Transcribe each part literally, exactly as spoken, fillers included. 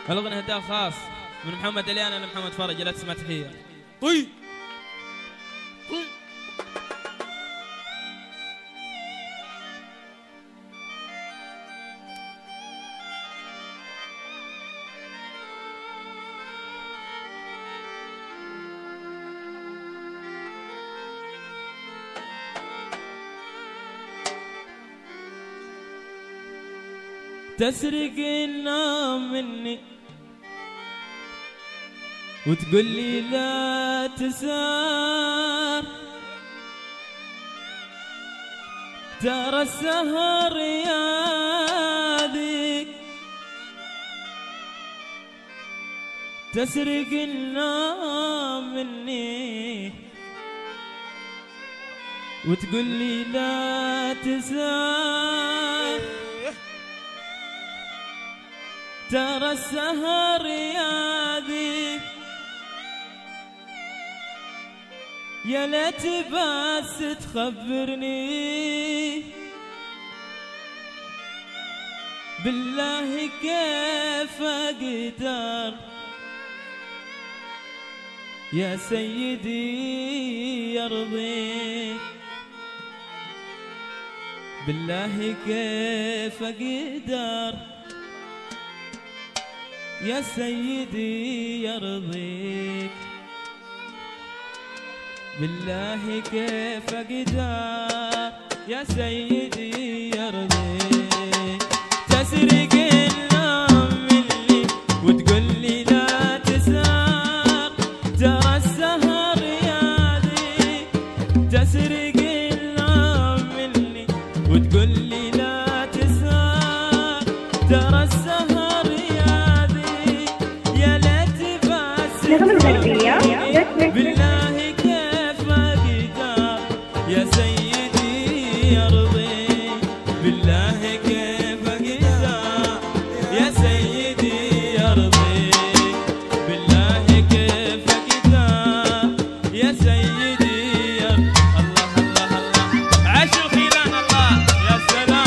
الأغنية هداء خاص من محمد اليان لمحمد فرج، لا تسمع تحية. طيب طيب تسرق النوم مني وتقول لي لا تسار، ترى السهر ياذيك. تسرق النوم مني وتقول لي لا تسار، ترى السهر ياذيك. يا ليت بس تخبرني بالله كيف اقدر يا سيدي يرضيك، بالله كيف اقدر يا سيدي يرضيك، بالله كيف اقدر يا سيدي يرضيك. تسرق النوم مني وتقول لي لا تسهر، ترى السهر ياذيك. تسرق النوم مني وتقول لي لا تسهر، ترى السهر ياذيك. يا ليت بس بالله يا سيدي يرضيك، بالله كيف اقدر يا سيدي يرضيك، بالله كيف اقدر يا سيدي يرضيك. الله الله الله عاش الخيلان الله يا سلام.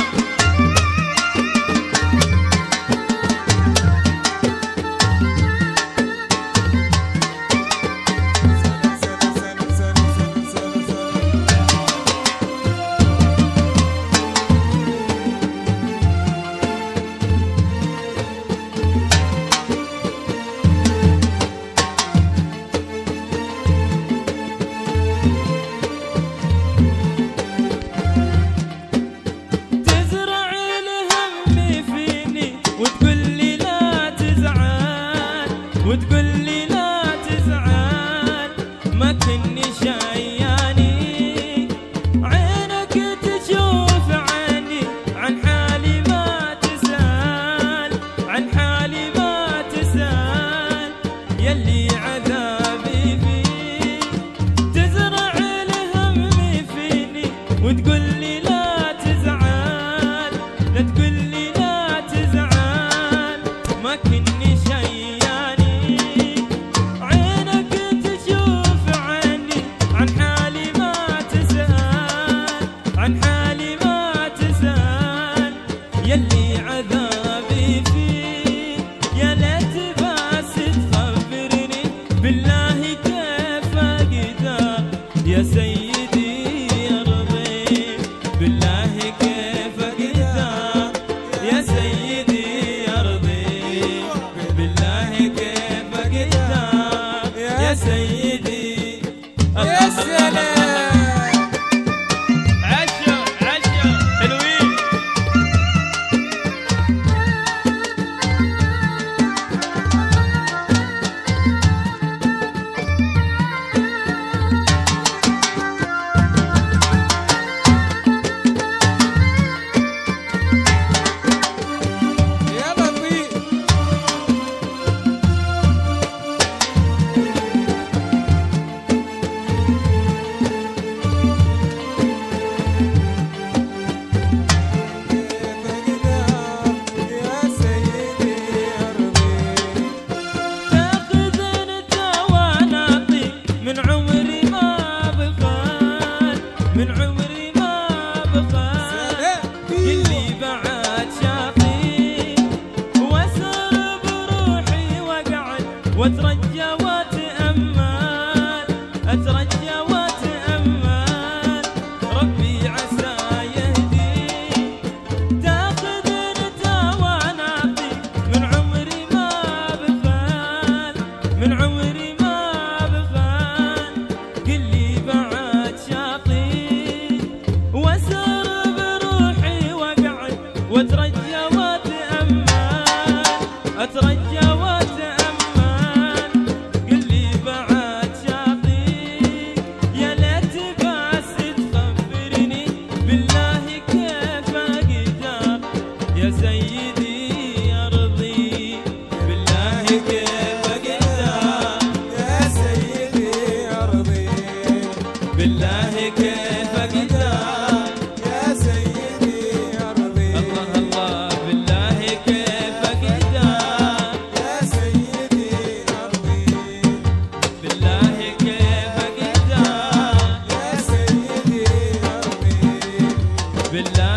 واترجى واتأمل اترجى واتأمل ربي عسى يهدي تاخذ انت وانا اعطيك من عمري ما بخال من عمري ما بخال قل لي بعد شاطيك واسر بروحي واقعد واترجى واتأمل اترجى واتأمل قل لي بعد شاطيك يا ليت بس تخبرني بالله كيف اقدر يا سيدي ارضيك بالله كيف اقدر يا سيدي ارضيك بالله كيف اقدر يا سيدي ارضيك الله الله بالله كيف اقدر يا سيدي ارضيك بالله كيف اقدر يا سيدي ارضيك بالله